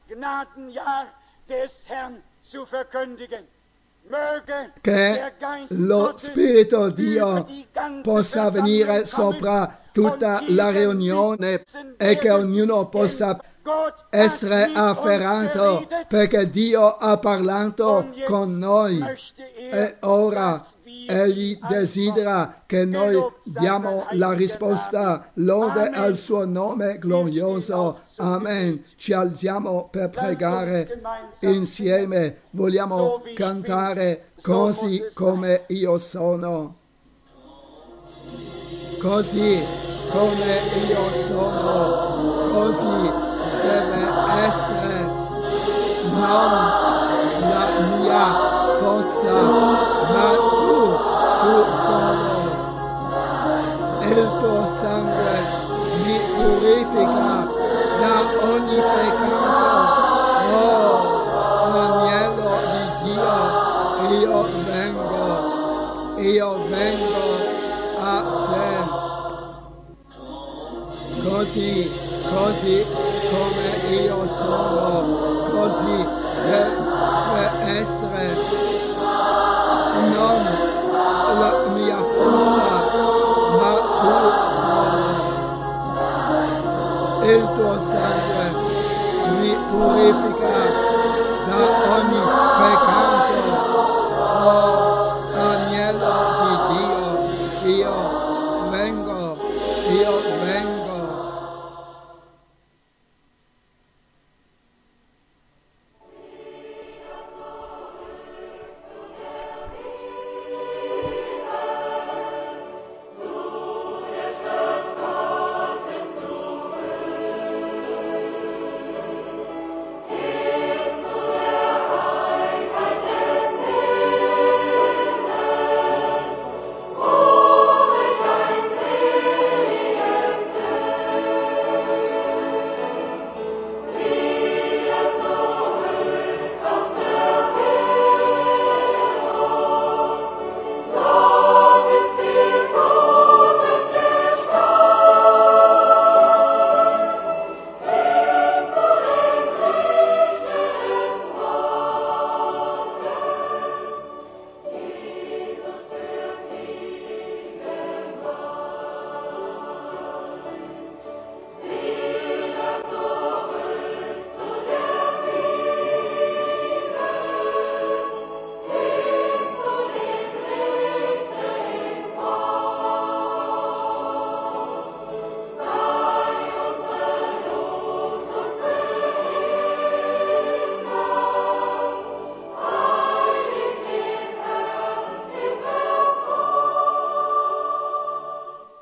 Che lo Spirito di Dio possa venire sopra tutta la riunione e che ognuno possa essere afferrato, perché Dio ha parlato con noi e ora Egli desidera che noi diamo la risposta. Lode al suo nome glorioso. Amen. Ci alziamo per pregare insieme. Vogliamo cantare Così come io sono. Così come io sono, così deve essere, non la mia forza, ma tu solo. Il tuo sangue mi purifica da ogni peccato. Oh, agnello di Dio, io vengo a te. Così come io sono, così deve essere, non la mia forza, ma tu solo. Il tuo sangue mi purifica